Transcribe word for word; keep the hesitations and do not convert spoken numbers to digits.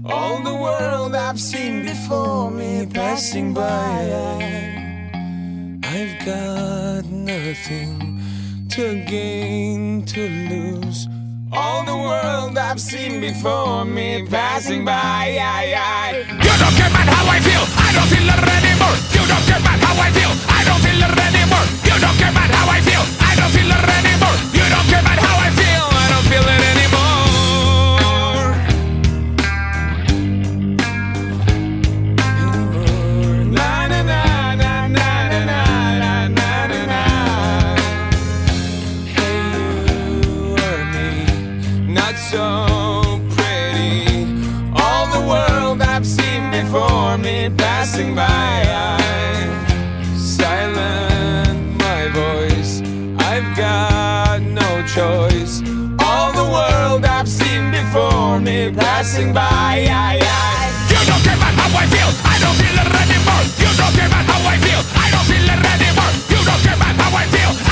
All the world I've seen before me passing by. I've got nothing to gain, to lose. All the world I've seen before me passing by. You don't care about how I feel, I don't feel it anymore. You don't care about how I feel, I don't feel it anymore. You don't care about how I feel, I don't feel it anymore. You don't care about how I feel, I don't feel it anymore. Na na na na na na na na na na. Hey, you or me, not so pretty. All the world I've seen before me passing by. Silent my voice, I've got no choice. All the world I've seen before me passing by. You don't care about how I feel, I don't feel it anymore. You don't care about how I feel, I don't feel it anymore. You don't care about how I feel,